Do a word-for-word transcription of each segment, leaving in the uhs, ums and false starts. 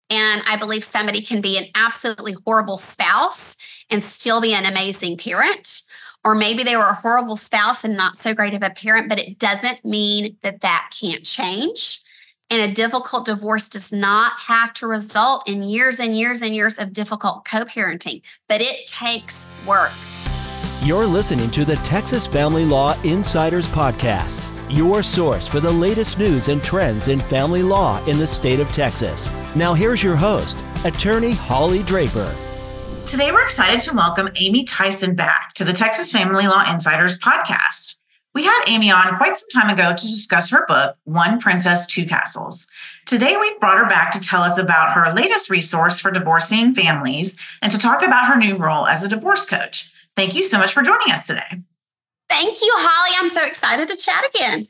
And I believe somebody can be an absolutely horrible spouse and still be an amazing parent. Or maybe they were a horrible spouse and not so great of a parent, but it doesn't mean that that can't change. And a difficult divorce does not have to result in years and years and years of difficult co-parenting, but it takes work. You're listening to the Texas Family Law Insiders Podcast, your source for the latest news and trends in family law in the state of Texas. Now here's your host, Attorney Holly Draper. Today we're excited to welcome Amy Tyson back to the Texas Family Law Insiders Podcast. We had Amy on quite some time ago to discuss her book, One Princess, Two Castles. Today we've brought her back to tell us about her latest resource for divorcing families and to talk about her new role as a divorce coach. Thank you so much for joining us today. Thank you, Holly. I'm so excited to chat again.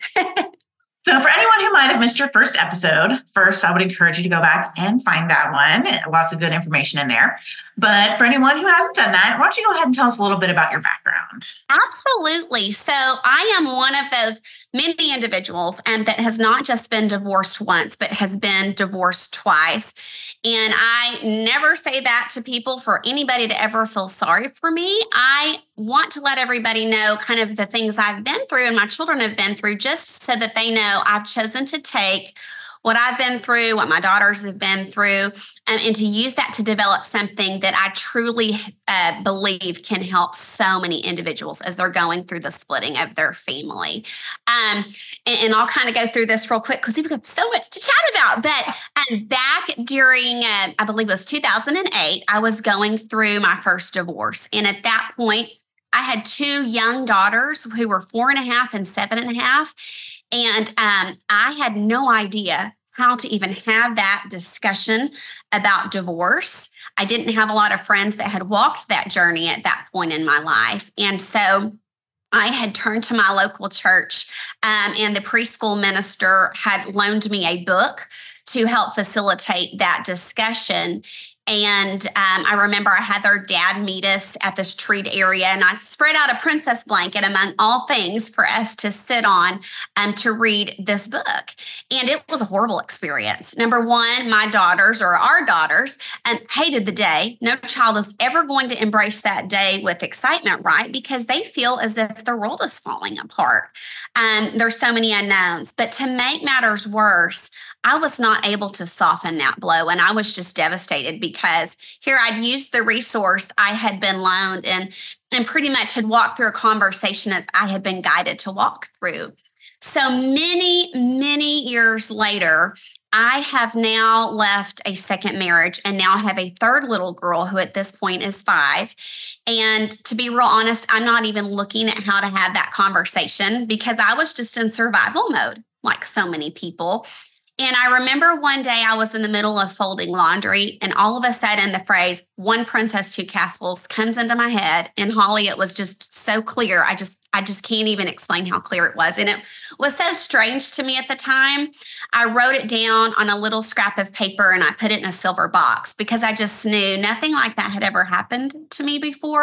So for anyone who might have missed your first episode, first, I would encourage you to go back and find that one. Lots of good information in there. But for anyone who hasn't done that, why don't you go ahead and tell us a little bit about your background? Absolutely. So I am one of those many individuals and that has not just been divorced once, but has been divorced twice. And I never say that to people for anybody to ever feel sorry for me. I want to let everybody know kind of the things I've been through and my children have been through, just so that they know I've chosen to take what I've been through, what my daughters have been through, um, and to use that to develop something that I truly uh, believe can help so many individuals as they're going through the splitting of their family. Um, and, and I'll kind of go through this real quick because we've got so much to chat about. But um, back during, uh, I believe it was two thousand eight, I was going through my first divorce. And at that point, I had two young daughters who were four and a half and seven and a half. And um, I had no idea how to even have that discussion about divorce. I didn't have a lot of friends that had walked that journey at that point in my life. And so I had turned to my local church, um, and the preschool minister had loaned me a book to help facilitate that discussion. And um, I remember I had their dad meet us at this treat area, and I spread out a princess blanket among all things for us to sit on um, to read this book. And it was a horrible experience. Number one, my daughters, or our daughters, um, hated the day. No child is ever going to embrace that day with excitement, right? Because they feel as if the world is falling apart. Um, there's so many unknowns. But to make matters worse, I was not able to soften that blow, and I was just devastated because here I'd used the resource I had been loaned and, and pretty much had walked through a conversation as I had been guided to walk through. So many, many years later, I have now left a second marriage and now have a third little girl who at this point is five. And to be real honest, I'm not even looking at how to have that conversation because I was just in survival mode, like so many people. And I remember one day I was in the middle of folding laundry, and all of a sudden the phrase, one princess, two castles, comes into my head. And Holly, it was just so clear. I just, I just can't even explain how clear it was. And it was so strange to me at the time. I wrote it down on a little scrap of paper and I put it in a silver box because I just knew nothing like that had ever happened to me before.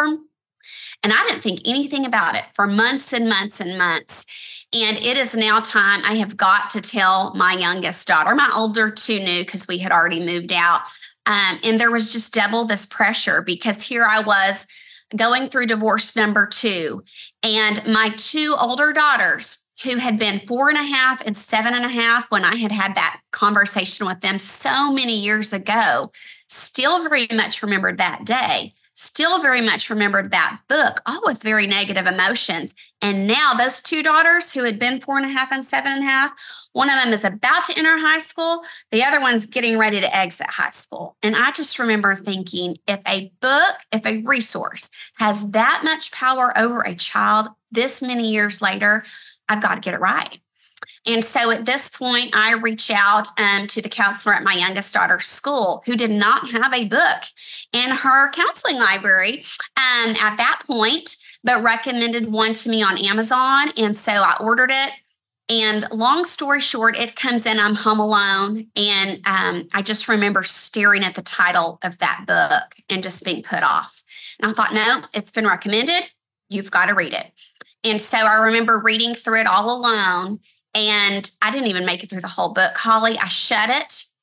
And I didn't think anything about it for months and months and months. And it is now time I have got to tell my youngest daughter. My older two knew because we had already moved out. Um, and there was just double this pressure because here I was going through divorce number two. And my two older daughters, who had been four and a half and seven and a half when I had had that conversation with them so many years ago, still very much remembered that day. Still very much remembered that book, all with very negative emotions. And now those two daughters who had been four and a half and seven and a half, one of them is about to enter high school. The other one's getting ready to exit high school. And I just remember thinking, if a book, if a resource has that much power over a child this many years later, I've got to get it right. And so at this point, I reach out um, to the counselor at my youngest daughter's school who did not have a book in her counseling library um, at that point, but recommended one to me on Amazon. And so I ordered it. And long story short, it comes in, I'm home alone. And um, I just remember staring at the title of that book and just being put off. And I thought, no, it's been recommended. You've got to read it. And so I remember reading through it all alone. And I didn't even make it through the whole book, Holly. I shut it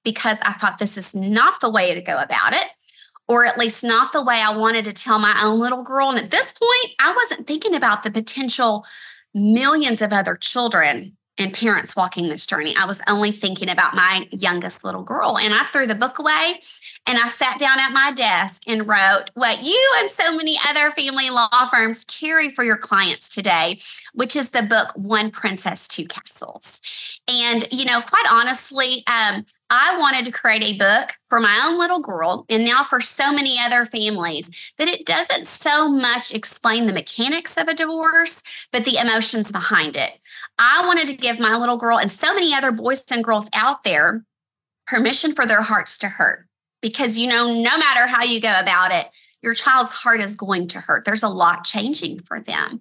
because I thought this is not the way to go about it, or at least not the way I wanted to tell my own little girl. And at this point, I wasn't thinking about the potential millions of other children and parents walking this journey. I was only thinking about my youngest little girl. And I threw the book away and I sat down at my desk and wrote what you and so many other family law firms carry for your clients today, which is the book, One Princess, Two Castles. And, you know, quite honestly, um, I wanted to create a book for my own little girl, and now for so many other families, that it doesn't so much explain the mechanics of a divorce, but the emotions behind it. I wanted to give my little girl and so many other boys and girls out there permission for their hearts to hurt. Because, you know, no matter how you go about it, your child's heart is going to hurt. There's a lot changing for them.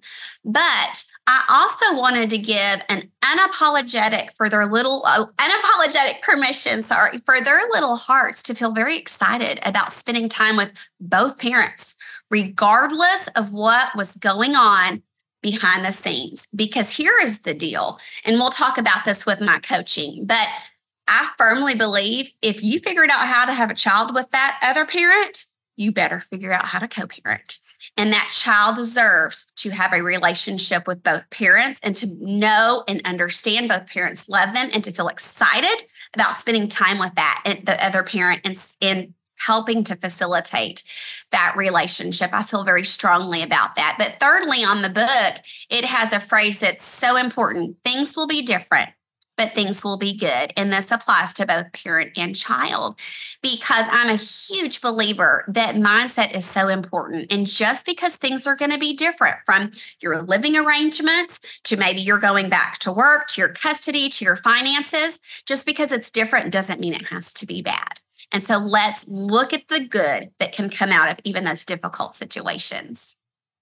But I also wanted to give an unapologetic for their little, uh, unapologetic permission, sorry, for their little hearts to feel very excited about spending time with both parents, regardless of what was going on behind the scenes. Because here is the deal, and we'll talk about this with my coaching, but I firmly believe if you figured out how to have a child with that other parent, you better figure out how to co-parent. And that child deserves to have a relationship with both parents and to know and understand both parents love them and to feel excited about spending time with that and the other parent and, and helping to facilitate that relationship. I feel very strongly about that. But thirdly, on the book, it has a phrase that's so important. Things will be different, but things will be good. And this applies to both parent and child, because I'm a huge believer that mindset is so important. And just because things are going to be different from your living arrangements to maybe you're going back to work, to your custody, to your finances, just because it's different doesn't mean it has to be bad. And so let's look at the good that can come out of even those difficult situations.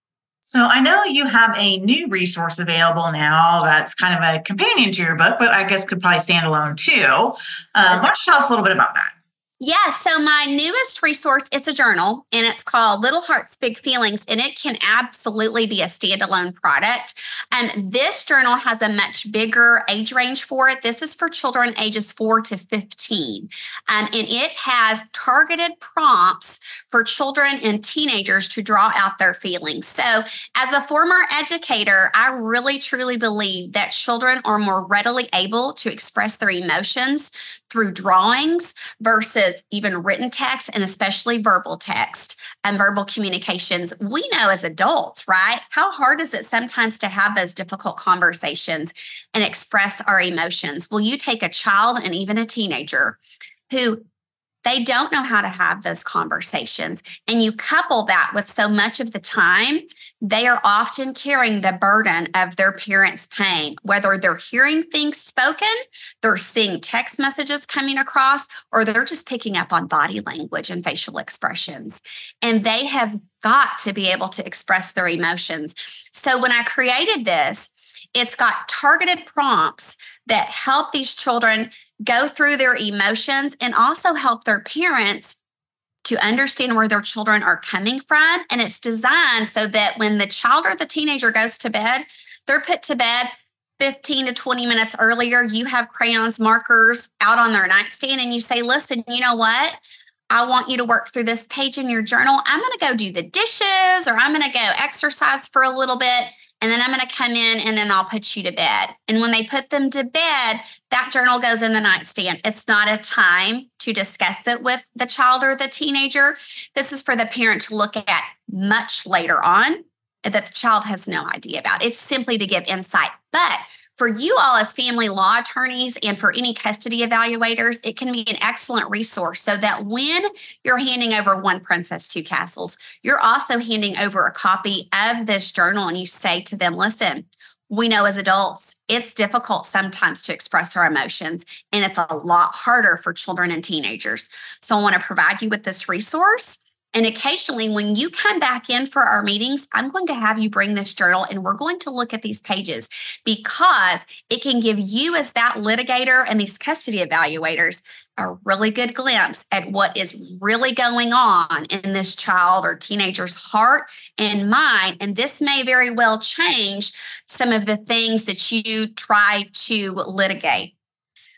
So I know you have a new resource available now that's kind of a companion to your book, but I guess could probably stand alone too. Um, why don't you tell us a little bit about that? Yeah, so my newest resource, it's a journal, and it's called Little Hearts, Big Feelings, and it can absolutely be a standalone product. And this journal has a much bigger age range for it. This is for children ages four to fifteen, um, and it has targeted prompts for children and teenagers to draw out their feelings. So as a former educator, I really, truly believe that children are more readily able to express their emotions through drawings versus even written text, and especially verbal text and verbal communications. We know as adults, right? How hard is it sometimes to have those difficult conversations and express our emotions? Well, you take a child and even a teenager who they don't know how to have those conversations. And you couple that with so much of the time, they are often carrying the burden of their parents' pain, whether they're hearing things spoken, they're seeing text messages coming across, or they're just picking up on body language and facial expressions. And they have got to be able to express their emotions. So when I created this, it's got targeted prompts that help these children go through their emotions and also help their parents to understand where their children are coming from. And it's designed so that when the child or the teenager goes to bed, they're put to bed fifteen to twenty minutes earlier. You have crayons, markers out on their nightstand, and you say, listen, you know what? I want you to work through this page in your journal. I'm going to go do the dishes, or I'm going to go exercise for a little bit. And then I'm going to come in and then I'll put you to bed. And when they put them to bed, that journal goes in the nightstand. It's not a time to discuss it with the child or the teenager. This is for the parent to look at much later on that the child has no idea about. It's simply to give insight. But for you all as family law attorneys and for any custody evaluators, it can be an excellent resource so that when you're handing over One Princess, Two Castles, you're also handing over a copy of this journal, and you say to them, listen, we know as adults, it's difficult sometimes to express our emotions, and it's a lot harder for children and teenagers. So I want to provide you with this resource. And occasionally when you come back in for our meetings, I'm going to have you bring this journal and we're going to look at these pages because it can give you as that litigator and these custody evaluators a really good glimpse at what is really going on in this child or teenager's heart and mind. And this may very well change some of the things that you try to litigate.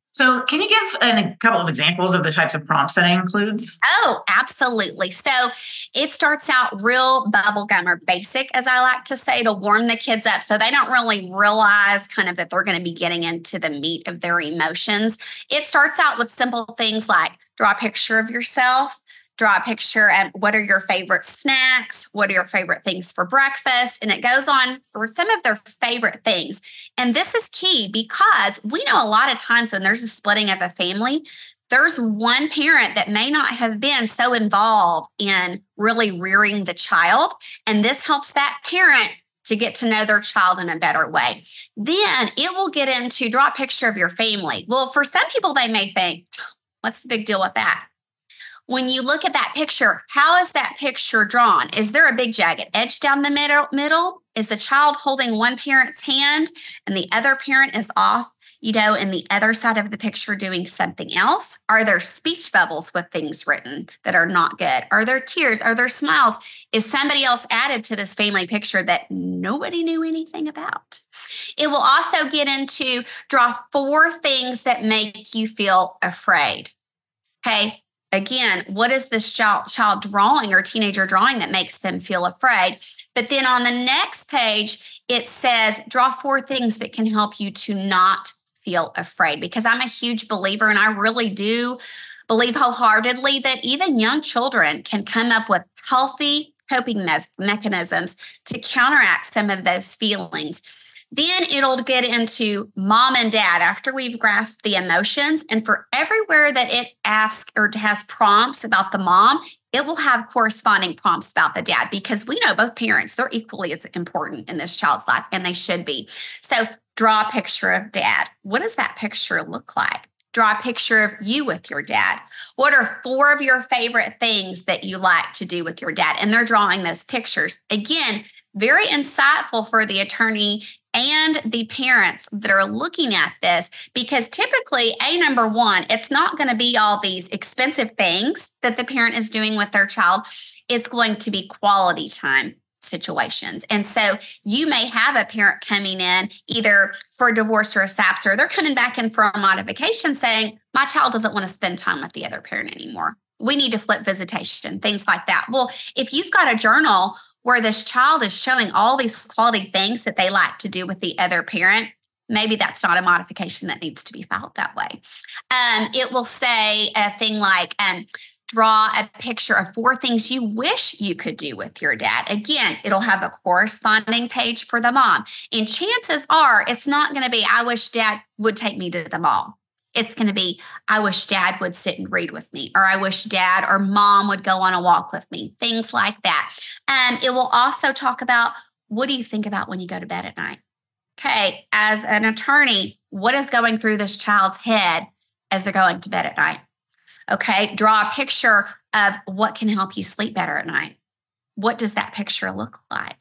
So can you give an, a couple of examples of the types of prompts that it includes? Oh, absolutely. So it starts out real bubblegum or basic, as I like to say, to warm the kids up so they don't really realize kind of that they're going to be getting into the meat of their emotions. It starts out with simple things like draw a picture of yourself, draw a picture and what are your favorite snacks? What are your favorite things for breakfast? And it goes on for some of their favorite things. And this is key because we know a lot of times when there's a splitting of a family, there's one parent that may not have been so involved in really rearing the child. And this helps that parent to get to know their child in a better way. Then it will get into draw a picture of your family. Well, for some people, they may think, what's the big deal with that? When you look at that picture, how is that picture drawn? Is there a big jagged edge down the middle? middle? Is the child holding one parent's hand and the other parent is off, you know, in the other side of the picture doing something else? Are there speech bubbles with things written that are not good? Are there tears? Are there smiles? Is somebody else added to this family picture that nobody knew anything about? It will also get into draw four things that make you feel afraid. Okay. Again, what is this child, child drawing or teenager drawing that makes them feel afraid? But then on the next page, it says, draw four things that can help you to not feel afraid. Because I'm a huge believer, and I really do believe wholeheartedly that even young children can come up with healthy coping me- mechanisms to counteract some of those feelings. Then it'll get into mom and dad after we've grasped the emotions. And for everywhere that it asks or has prompts about the mom, it will have corresponding prompts about the dad, because we know both parents, they're equally as important in this child's life, and they should be. So draw a picture of dad. What does that picture look like? Draw a picture of you with your dad. What are four of your favorite things that you like to do with your dad? And they're drawing those pictures. Again, very insightful for the attorney and the parents that are looking at this, because typically, A, number one, it's not going to be all these expensive things that the parent is doing with their child. It's going to be quality time situations. And so you may have a parent coming in either for a divorce or a S A P S, or they're coming back in for a modification saying, my child doesn't want to spend time with the other parent anymore. We need to flip visitation, things like that. Well, if you've got a journal where this child is showing all these quality things that they like to do with the other parent, maybe that's not a modification that needs to be filed that way. Um, it will say a thing like, um, draw a picture of four things you wish you could do with your dad. Again, it'll have a corresponding page for the mom. And chances are it's not going to be, I wish dad would take me to the mall. It's going to be, I wish dad would sit and read with me, or I wish dad or mom would go on a walk with me, things like that. Um, it will also talk about, what do you think about when you go to bed at night? Okay, as an attorney, what is going through this child's head as they're going to bed at night? Okay, draw a picture of what can help you sleep better at night. What does that picture look like?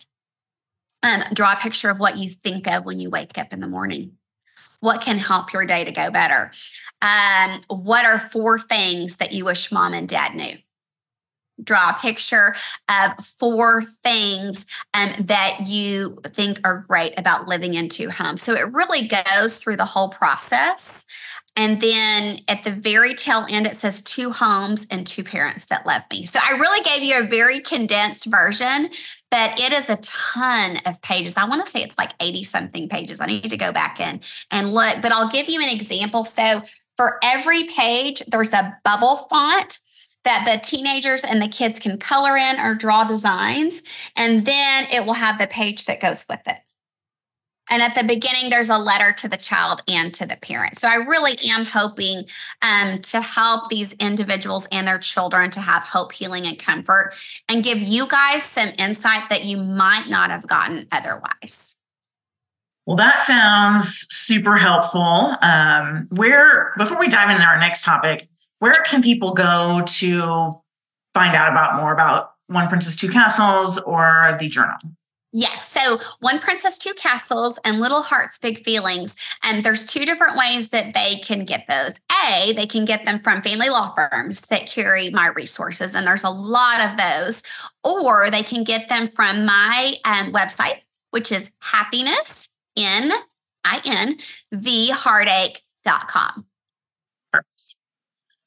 Um, draw a picture of what you think of when you wake up in the morning. What can help your day to go better? Um, what are four things that you wish mom and dad knew? Draw a picture of four things um, that you think are great about living in two homes. So it really goes through the whole process. And then at the very tail end, it says two homes and two parents that love me. So I really gave you a very condensed version, but it is a ton of pages. I want to say it's like eighty something pages. I need to go back in and look, but I'll give you an example. So for every page, there's a bubble font that the teenagers and the kids can color in or draw designs. And then it will have the page that goes with it. And at the beginning, there's a letter to the child and to the parent. So I really am hoping um, to help these individuals and their children to have hope, healing, and comfort, and give you guys some insight that you might not have gotten otherwise. Well, that sounds super helpful. Um, where, before we dive into our next topic, where can people go to find out about more about One Princess, Two Castles or the journal? Yes. So One Princess, Two Castles and Little Hearts, Big Feelings. And there's two different ways that they can get those. A, they can get them from family law firms that carry my resources. And there's a lot of those. Or they can get them from my um, website, which is happiness, N I N, the heartache dot com.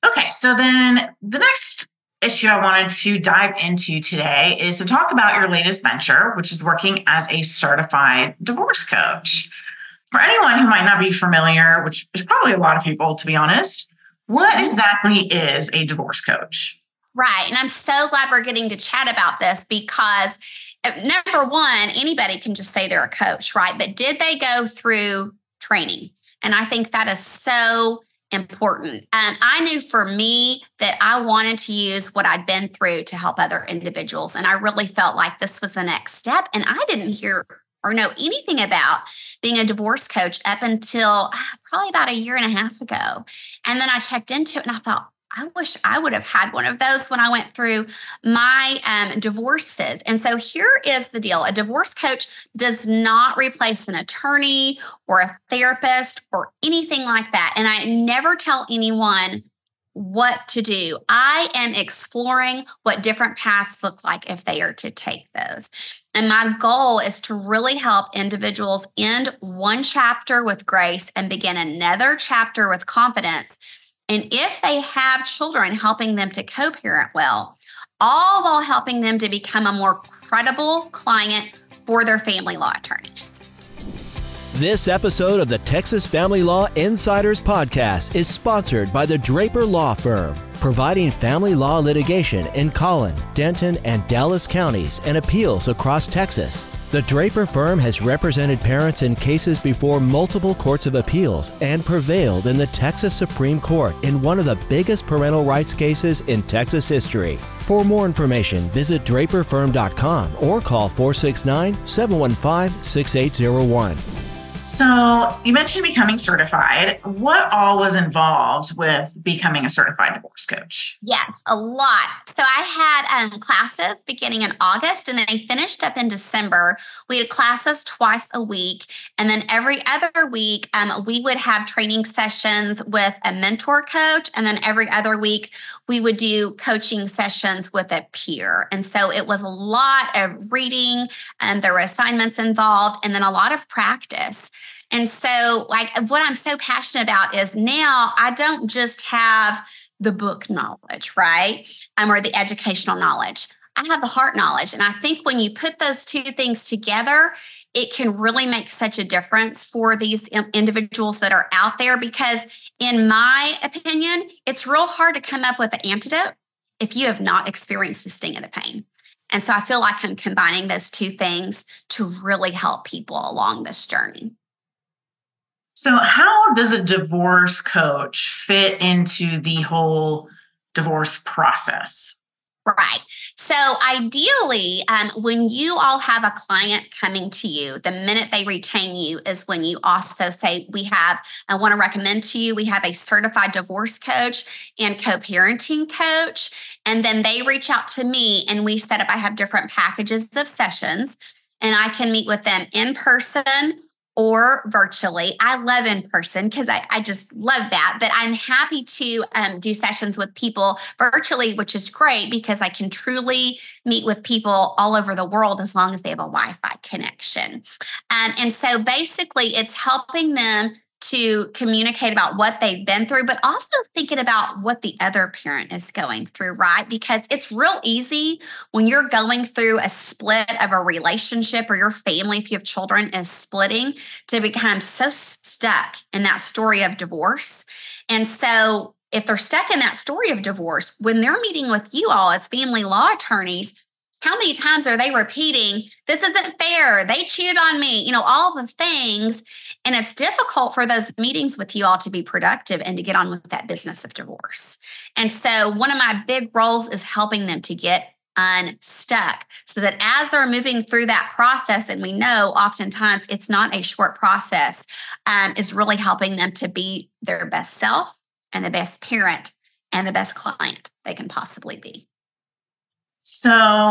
Okay, so then the next issue I wanted to dive into today is to talk about your latest venture, which is working as a certified divorce coach. For anyone who might not be familiar, which is probably a lot of people, to be honest, what exactly is a divorce coach? Right. And I'm so glad we're getting to chat about this because, uh, number one, anybody can just say they're a coach, right? But did they go through training? And I think that is so important. Um, I knew for me that I wanted to use what I'd been through to help other individuals. And I really felt like this was the next step. And I didn't hear or know anything about being a divorce coach up until uh, probably about a year and a half ago. And then I checked into it and I thought, I wish I would have had one of those when I went through my um, divorces. And so here is the deal. A divorce coach does not replace an attorney or a therapist or anything like that. And I never tell anyone what to do. I am exploring what different paths look like if they are to take those. And my goal is to really help individuals end one chapter with grace and begin another chapter with confidence. And if they have children, helping them to co-parent well, all while helping them to become a more credible client for their family law attorneys. This episode of the Texas Family Law Insiders Podcast is sponsored by the Draper Law Firm, providing family law litigation in Collin, Denton, and Dallas counties and appeals across Texas. The Draper firm has represented parents in cases before multiple courts of appeals and prevailed in the Texas Supreme Court in one of the biggest parental rights cases in Texas history. For more information, visit draper firm dot com or call four six nine, seven one five, six eight zero one. So you mentioned becoming certified. What all was involved with becoming a certified divorce coach? Yes, a lot. So I had um, classes beginning in August and then they finished up in December. We had classes twice a week. And then every other week, um, we would have training sessions with a mentor coach. And then every other week, we would do coaching sessions with a peer. And so it was a lot of reading, and there were assignments involved, and then a lot of practice. And so, like, what I'm so passionate about is now I don't just have the book knowledge, right? Um, or the educational knowledge. I have the heart knowledge. And I think when you put those two things together, it can really make such a difference for these individuals that are out there. Because in my opinion, it's real hard to come up with an antidote if you have not experienced the sting of the pain. And so I feel like I'm combining those two things to really help people along this journey. So how does a divorce coach fit into the whole divorce process? Right. So ideally, um, when you all have a client coming to you, the minute they retain you is when you also say, we have, I want to recommend to you, we have a certified divorce coach and co-parenting coach. And then they reach out to me and we set up, I have different packages of sessions and I can meet with them in person or virtually. I love in person because I, I just love that. But I'm happy to um, do sessions with people virtually, which is great because I can truly meet with people all over the world as long as they have a Wi-Fi connection. Um, and so basically, it's helping them to communicate about what they've been through, but also thinking about what the other parent is going through, right? Because it's real easy when you're going through a split of a relationship or your family, if you have children, is splitting, to become so stuck in that story of divorce. And so if they're stuck in that story of divorce, when they're meeting with you all as family law attorneys, how many times are they repeating, this isn't fair, they cheated on me, you know, all the things. And it's difficult for those meetings with you all to be productive and to get on with that business of divorce. And so one of my big roles is helping them to get unstuck so that as they're moving through that process, and we know oftentimes it's not a short process, um, is really helping them to be their best self and the best parent and the best client they can possibly be. So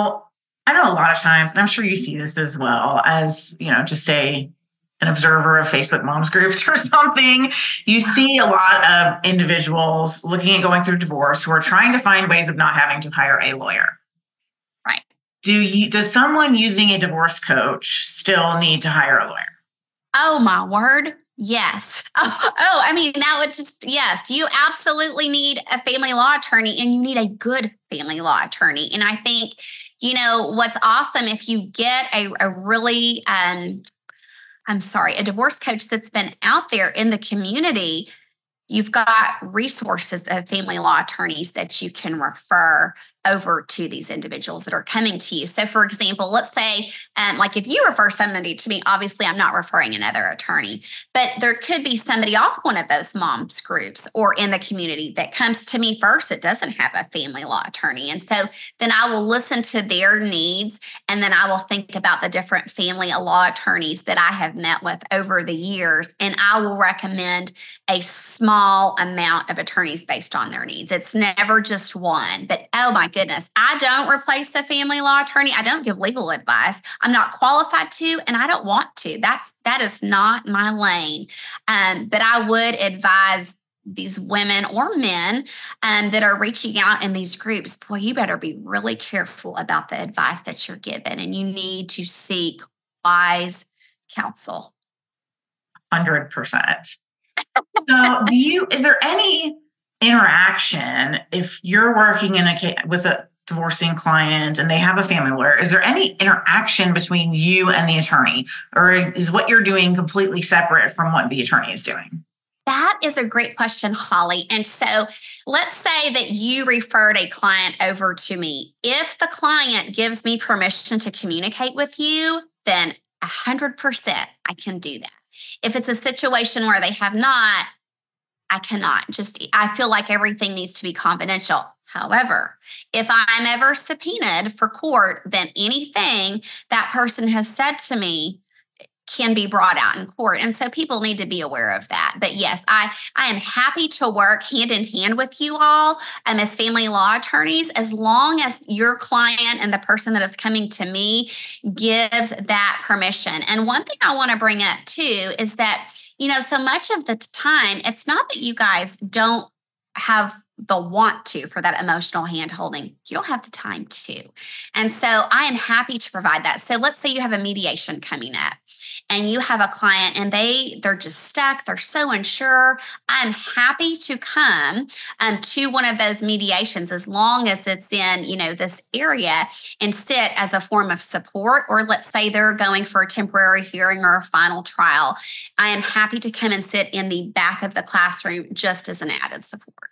I know a lot of times, and I'm sure you see this as well, as, you know, just a an observer of Facebook moms groups or something, you see a lot of individuals looking at going through divorce who are trying to find ways of not having to hire a lawyer. Right. Do you, does someone using a divorce coach still need to hire a lawyer? Oh, my word. Yes. Oh, oh, I mean, that would just, yes, you absolutely need a family law attorney, and you need a good family law attorney. And I think, you know, what's awesome if you get a, a really, um, I'm sorry, a divorce coach that's been out there in the community, you've got resources of family law attorneys that you can refer over to these individuals that are coming to you. So for example, let's say, um, like if you refer somebody to me, obviously I'm not referring another attorney, but there could be somebody off one of those moms groups or in the community that comes to me first that doesn't have a family law attorney. And so then I will listen to their needs, and then I will think about the different family law attorneys that I have met with over the years, and I will recommend a small amount of attorneys based on their needs. It's never just one, but oh my goodness, I don't replace a family law attorney. I don't give legal advice. I'm not qualified to, and I don't want to. That's that is not my lane. Um, but I would advise these women or men um, that are reaching out in these groups, boy, you better be really careful about the advice that you're given, and you need to seek wise counsel. one hundred percent. So, do you? Is there any interaction if you're working in a case with a divorcing client and they have a family lawyer? Is there any interaction between you and the attorney, or is what you're doing completely separate from what the attorney is doing? That is a great question, Holly. And so let's say that you referred a client over to me. If the client gives me permission to communicate with you, then one hundred percent I can do that. If it's a situation where they have not, I cannot. Just, I feel like everything needs to be confidential. However, if I'm ever subpoenaed for court, then anything that person has said to me can be brought out in court. And so people need to be aware of that. But yes, I, I am happy to work hand in hand with you all um, as family law attorneys, as long as your client and the person that is coming to me gives that permission. And one thing I want to bring up too is that, you know, so much of the time, it's not that you guys don't have the want to for that emotional hand holding. You don't have the time to. And so I am happy to provide that. So let's say you have a mediation coming up and you have a client and they, they're just stuck. They're so unsure. I'm happy to come um, to one of those mediations as long as it's in, you know, this area and sit as a form of support. Or let's say they're going for a temporary hearing or a final trial. I am happy to come and sit in the back of the classroom just as an added support.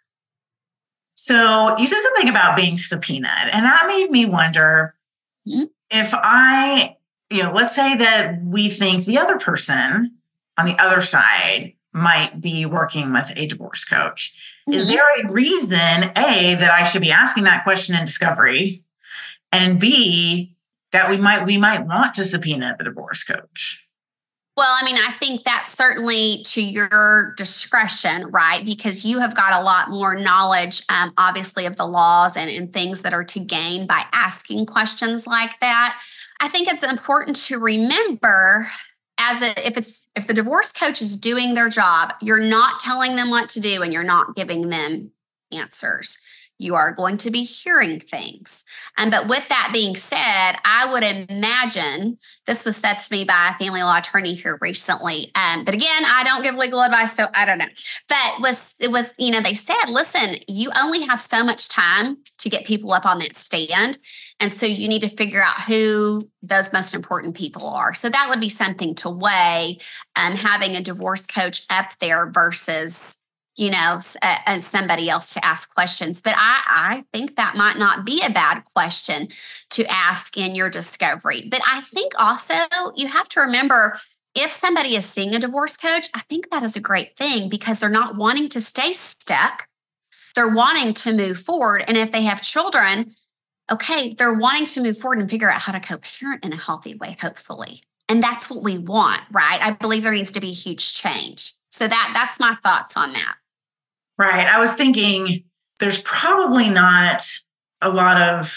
So you said something about being subpoenaed, and that made me wonder mm-hmm. if I, you know, let's say that we think the other person on the other side might be working with a divorce coach. Mm-hmm. Is there a reason, A, that I should be asking that question in discovery, and B, that we might we might want to subpoena the divorce coach? Well, I mean, I think that's certainly to your discretion, right? Because you have got a lot more knowledge, um, obviously, of the laws and, and things that are to gain by asking questions like that. I think it's important to remember, as a, if it's if the divorce coach is doing their job, you're not telling them what to do and you're not giving them answers. You are going to be hearing things. Um, but with that being said, I would imagine, this was said to me by a family law attorney here recently. Um, but again, I don't give legal advice, so I don't know. But was it was, you know, they said, listen, you only have so much time to get people up on that stand. And so you need to figure out who those most important people are. So that would be something to weigh, um, having a divorce coach up there versus, you know, uh, and somebody else to ask questions. But I, I think that might not be a bad question to ask in your discovery. But I think also you have to remember, if somebody is seeing a divorce coach, I think that is a great thing because they're not wanting to stay stuck. They're wanting to move forward. And if they have children, okay, they're wanting to move forward and figure out how to co-parent in a healthy way, hopefully. And that's what we want, right? I believe there needs to be a huge change. So that that's my thoughts on that. Right. I was thinking there's probably not a lot of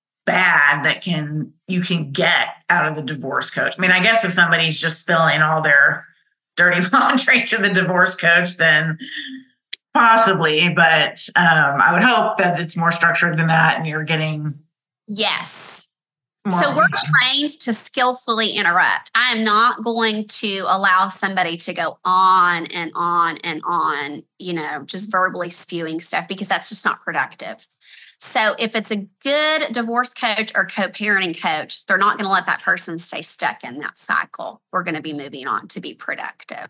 bad that can you can get out of the divorce coach. I mean, I guess if somebody's just spilling all their dirty laundry to the divorce coach, then possibly. But um, I would hope that it's more structured than that and you're getting. Yes. More So we're yeah. trained to skillfully interrupt. I am not going to allow somebody to go on and on and on, you know, just verbally spewing stuff, because that's just not productive. So if it's a good divorce coach or co-parenting coach, they're not going to let that person stay stuck in that cycle. We're going to be moving on to be productive.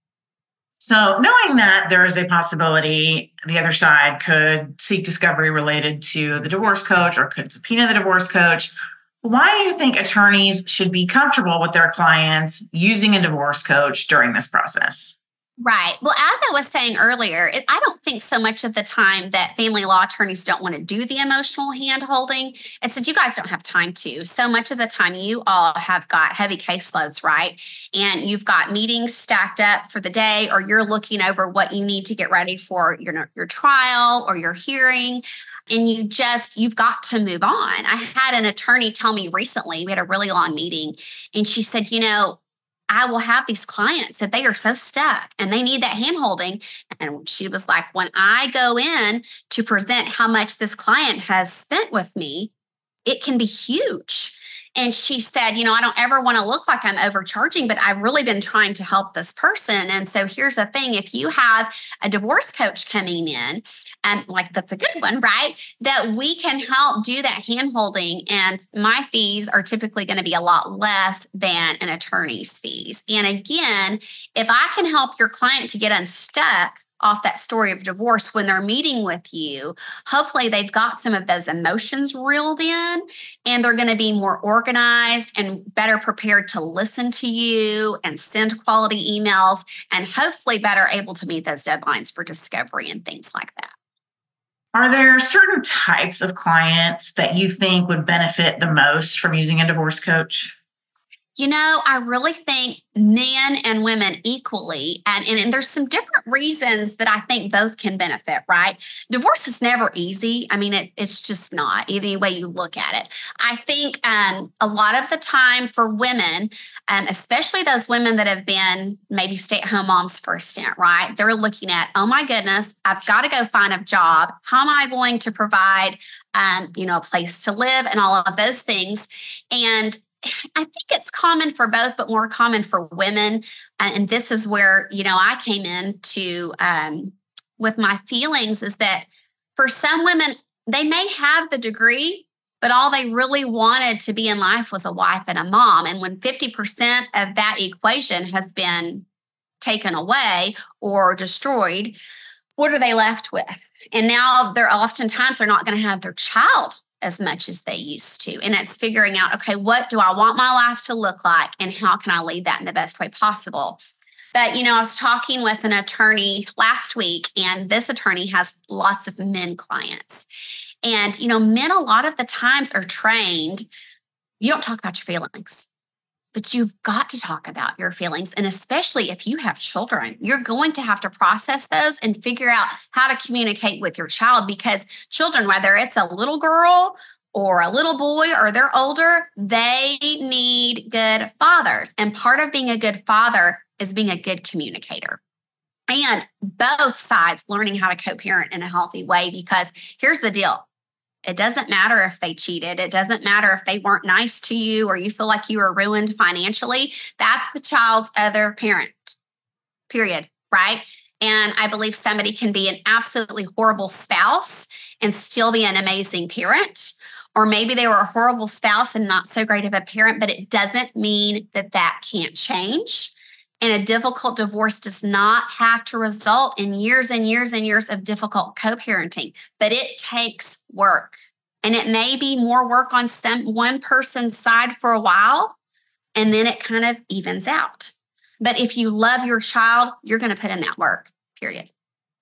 So knowing that there is a possibility the other side could seek discovery related to the divorce coach or could subpoena the divorce coach, why do you think attorneys should be comfortable with their clients using a divorce coach during this process? Right. Well, as I was saying earlier, it, I don't think so much of the time that family law attorneys don't want to do the emotional hand holding. It's that you guys don't have time to. So much of the time you all have got heavy caseloads, right? And you've got meetings stacked up for the day, or you're looking over what you need to get ready for your, your trial or your hearing. And you just, you've got to move on. I had an attorney tell me recently, we had a really long meeting, and she said, you know, I will have these clients that they are so stuck and they need that hand holding. And she was like, when I go in to present how much this client has spent with me, it can be huge. And she said, you know, I don't ever want to look like I'm overcharging, but I've really been trying to help this person. And so here's the thing. If you have a divorce coach coming in, and like that's a good one, right? That we can help do that hand holding. And my fees are typically going to be a lot less than an attorney's fees. And again, if I can help your client to get unstuck off that story of divorce when they're meeting with you, hopefully they've got some of those emotions reeled in and they're going to be more organized and better prepared to listen to you and send quality emails, and hopefully better able to meet those deadlines for discovery and things like that. Are there certain types of clients that you think would benefit the most from using a divorce coach? You know, I really think men and women equally, and, and, and there's some different reasons that I think both can benefit, right? Divorce is never easy. I mean, it, it's just not, any way you look at it. I think um, a lot of the time for women, um, especially those women that have been maybe stay-at-home moms for a stint, right? They're looking at, oh my goodness, I've got to go find a job. How am I going to provide, um, you know, a place to live and all of those things? And I think it's common for both, but more common for women. And this is where, you know, I came in to, um, with my feelings is that for some women, they may have the degree, but all they really wanted to be in life was a wife and a mom. And when fifty percent of that equation has been taken away or destroyed, what are they left with? And now they're oftentimes they're not going to have their child as much as they used to. And it's figuring out, okay, what do I want my life to look like and how can I lead that in the best way possible? But, you know, I was talking with an attorney last week, and this attorney has lots of men clients. And, you know, men a lot of the times are trained, you don't talk about your feelings, but you've got to talk about your feelings. And especially if you have children, you're going to have to process those and figure out how to communicate with your child, because children, whether it's a little girl or a little boy or they're older, they need good fathers. And part of being a good father is being a good communicator. And both sides learning how to co-parent in a healthy way, because here's the deal. It doesn't matter if they cheated. It doesn't matter if they weren't nice to you or you feel like you were ruined financially. That's the child's other parent, period, right? And I believe somebody can be an absolutely horrible spouse and still be an amazing parent. Or maybe they were a horrible spouse and not so great of a parent, but it doesn't mean that that can't change. And a difficult divorce does not have to result in years and years and years of difficult co-parenting, but it takes work. And it may be more work on some one person's side for a while, and then it kind of evens out. But if you love your child, you're going to put in that work, period.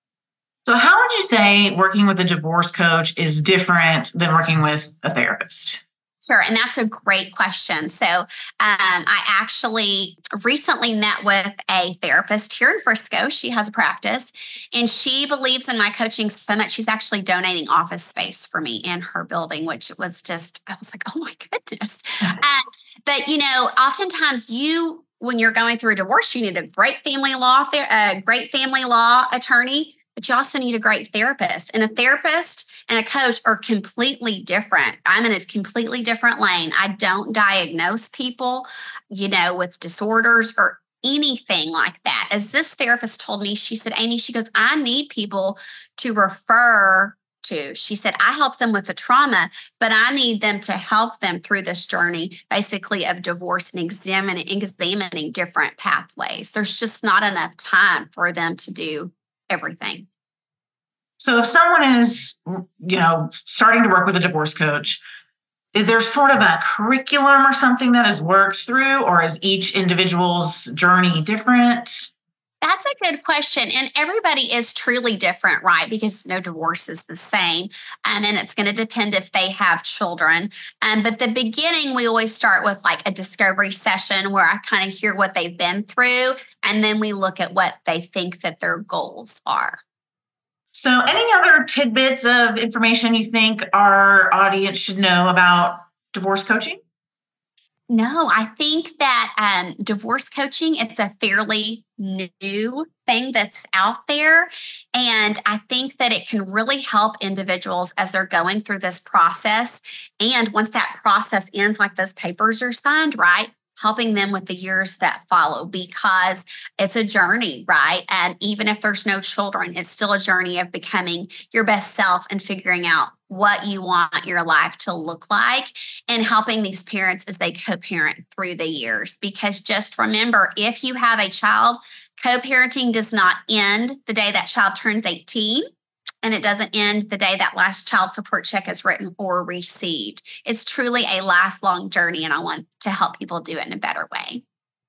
So how would you say working with a divorce coach is different than working with a therapist? Sure. And that's a great question. So um, I actually recently met with a therapist here in Frisco. She has a practice and she believes in my coaching so much. She's actually donating office space for me in her building, which was just, I was like, oh my goodness. um, but, you know, oftentimes you, when you're going through a divorce, you need a great family law, a great family law attorney, but you also need a great therapist. And a therapist and a coach are completely different. I'm in a completely different lane. I don't diagnose people, you know, with disorders or anything like that. As this therapist told me, she said, Amy, she goes, I need people to refer to. She said, I help them with the trauma, but I need them to help them through this journey, basically, of divorce and examining, examining different pathways. There's just not enough time for them to do everything. So if someone is, you know, starting to work with a divorce coach, is there sort of a curriculum or something that is worked through, or is each individual's journey different? That's a good question. And everybody is truly different, right? Because no divorce is the same. Um, and it's going to depend if they have children. Um, but the beginning, we always start with like a discovery session where I kind of hear what they've been through. And then we look at what they think that their goals are. So any other tidbits of information you think our audience should know about divorce coaching? No, I think that um, divorce coaching, it's a fairly new thing that's out there. And I think that it can really help individuals as they're going through this process. And once that process ends, like those papers are signed, right? Helping them with the years that follow, because it's a journey, right? And even if there's no children, it's still a journey of becoming your best self and figuring out what you want your life to look like, and helping these parents as they co-parent through the years. Because just remember, if you have a child, co-parenting does not end the day that child turns eighteen. And it doesn't end the day that last child support check is written or received. It's truly a lifelong journey, and I want to help people do it in a better way.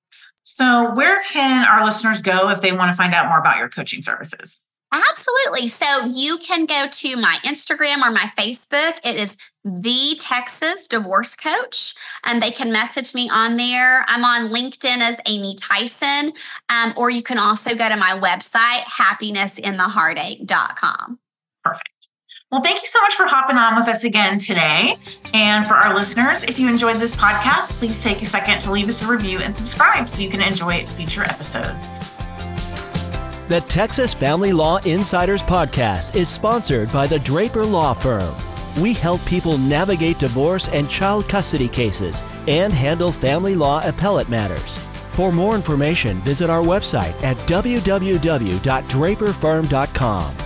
So where can our listeners go if they want to find out more about your coaching services? Absolutely. So you can go to my Instagram or my Facebook. It is The Texas Divorce Coach, and they can message me on there. I'm on LinkedIn as Amy Tyson, um, or you can also go to my website, happiness in the heartache dot com. Perfect. Well, thank you so much for hopping on with us again today. And for our listeners, if you enjoyed this podcast, please take a second to leave us a review and subscribe so you can enjoy future episodes. The Texas Family Law Insiders podcast is sponsored by the Draper Law Firm. We help people navigate divorce and child custody cases and handle family law appellate matters. For more information, visit our website at w w w dot draper firm dot com.